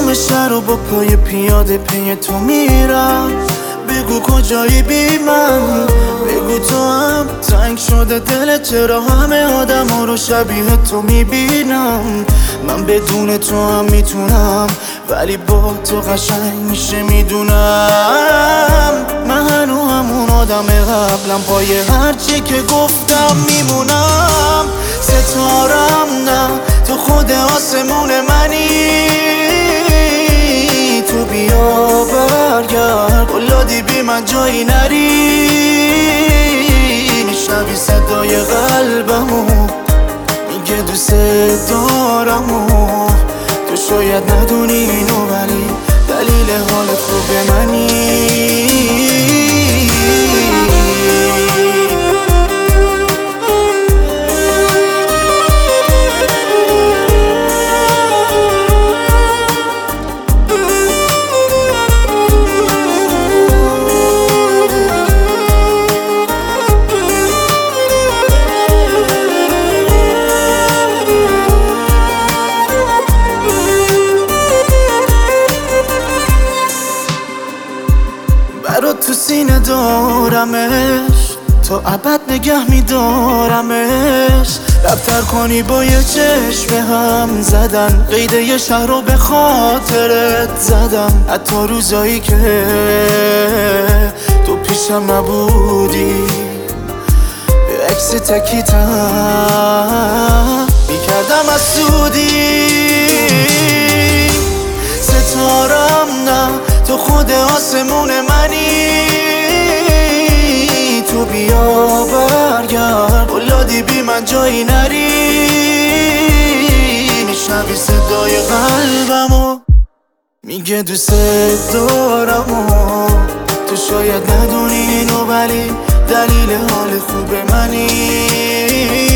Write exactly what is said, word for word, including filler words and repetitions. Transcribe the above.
تمام شهر و با پای پیاده پی تو میرم. بگو کجایی بی من، بگو تو هم تنگ شده دلت، چرا همه آدم ها رو شبیه تو میبینم. من بدون تو هم میتونم، ولی با تو قشنگ میشه میدونم. من هنو همون آدم قبلم، پای هرچی که گفتم میمونم. ستارم نه، تو خود آسمون منی. تو بیا برگرد، قلادی بی من جایی نری. میشنوی صدای قلبمو میگه دوست دارمو. تو شاید ندونی اینو، ولی دلیل حال خوب منی. برات تو سینه دارمش، تا ابد نگه میدارمش. رفتر کنی با یه چشم هم زدن، قید یه شهر رو به خاطرت زدم. حتی روزایی که تو پیشم نبودی، به عکس تکیتم میکردم از سودی. ستارم نه، تو خود آسمون منی. تو بیا برگرد، قلادی بی من جایی نری. میشنوی صدای قلبمو میگه دوست دارمو. تو شاید ندونی اینو، ولی دلیل حال خوب منی.